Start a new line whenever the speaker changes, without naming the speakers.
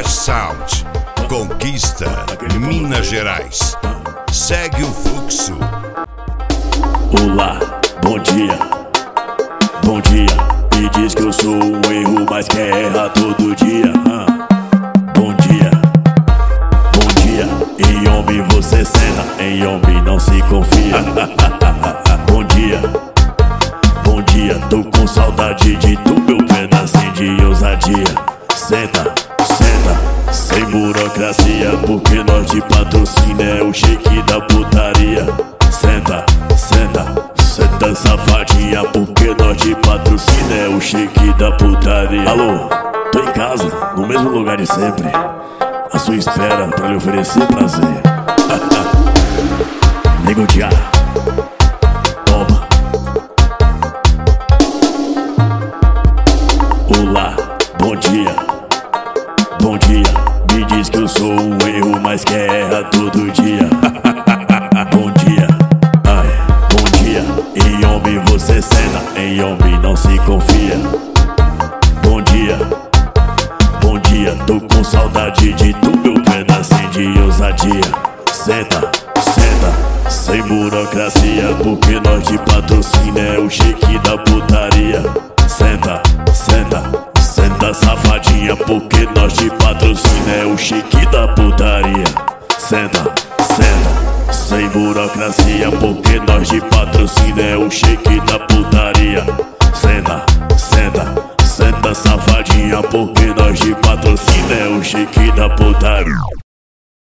Sound. Conquista Minas Gerais. Segue o fluxo.
Olá, bom dia. Bom dia. Me diz que eu sou um erro, mas quer errar todo dia. Bom dia. Bom dia. Em homem você serra, em homem não se confia. Bom dia. Bom dia. Tô com saudade de tu, meu pedacinho de ousadia. Senta, senta, sem burocracia, porque nós de patrocínio é o shake da putaria. Senta, senta, senta safadinha, porque nós de patrocínio é o shake da putaria. Alô, tô em casa, no mesmo lugar de sempre, à sua espera pra lhe oferecer prazer. Nego de ar, toma. Olá, bom dia. Bom dia, me diz que eu sou um erro, mas quer errar todo dia. Bom dia, ai, bom dia. Em homem você cena, em homem não se confia. Bom dia, bom dia. Tô com saudade de tu, meu pedacinho de ousadia. Senta, senta, sem burocracia, porque nós de patrocínio é o shake da putaria. Senta, senta, senta safadinha, porque nós de patrocínio é o shake da putaria. Senta, senta, sem burocracia, porque nós de patrocínio é o shake da putaria. Senta, senta, senta safadinha, porque nós de patrocínio é o shake da putaria.